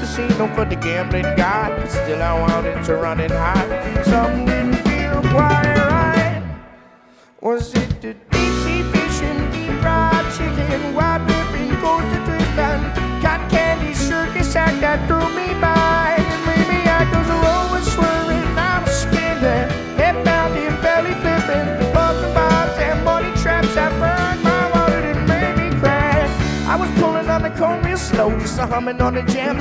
casino for the gambling god, but still I wanted to run and hide. Something didn't feel quite right. Was it the deep sea fishing, deep fried chicken, wide ripping, coaster twist, and cotton candy circus act that threw me by? And maybe I cause the road was swerving, I was spinning, head bounding, belly flipping, bumping bobs and money traps that burned my wallet and made me cry. I was pulling on the cone real slow, just a humming on the jam.